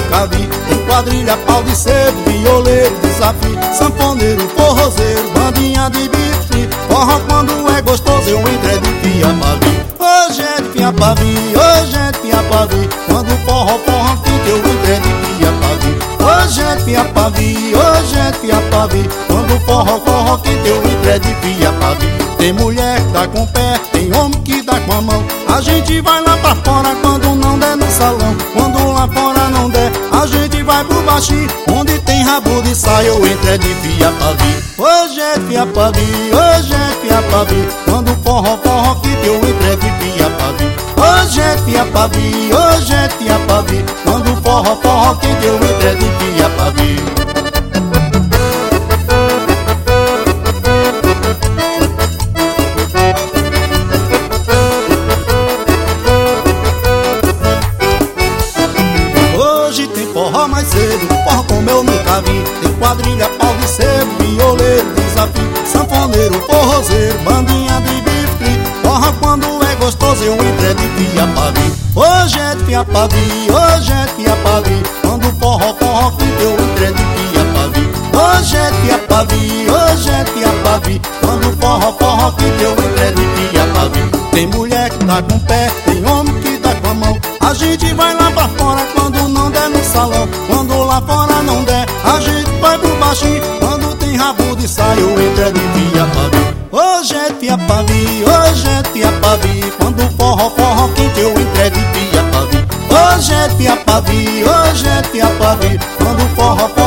nunca vi. Tem quadrilha, pau de sebo, violeiro, desafio, sanfoneiro, forrozeiro, bandinha de bife. Forró quando é gostoso eu entrei de fia pavio. Hoje é de fia pavio, hoje é de fia pavio. Quando o forró quente eu entrei de fia pavio. Hoje é de fia pavio, hoje é de fia pavio. Quando o forró quente eu entrei de fia pavio. Tem mulher que dá com o pé, tem homem que dá com a mão. A gente vai lá pra fora quando não der no salão. Quando lá fora não der, a gente vai pro baixinho, onde tem rabo de saia eu entrei de fia pavio. Hoje é de fia pavio, hoje é de fia pavio. Quando o forró quente eu entrei de fia pavio. Hoje é de fia pavio, hoje é de fia pavio. Quando o forró quente eu entrei de fia pavio. Forró mais cedo, forró como eu nunca vi. Tem quadrilha, pau de sebo, violeiro, desafio, sanfoneiro, forrozeiro, bandinha de bife. Forró quando é gostoso eu entrei de fia pavio. Hoje é de fia pavio, hoje é de fia pavio. Quando o forró quente eu entrei de fia pavio. Hoje é de fia pavio, hoje é de fia pavio. Quando o forró quente eu entrei de fia pavio. Tem mulher que dá com o pé, tem homem que dá com a mão. A gente vai lá pra fora quando não der no salão. Quando lá fora não der, a gente vai pro baixinho, quando tem rabo de saia eu entrei de fia pavio. Hoje é de fia pavio, hoje é de fia pavio. Quando o forró quente eu entrei de fia pavio. Hoje é de fia pavio, hoje é de fia pavio. Quando o forró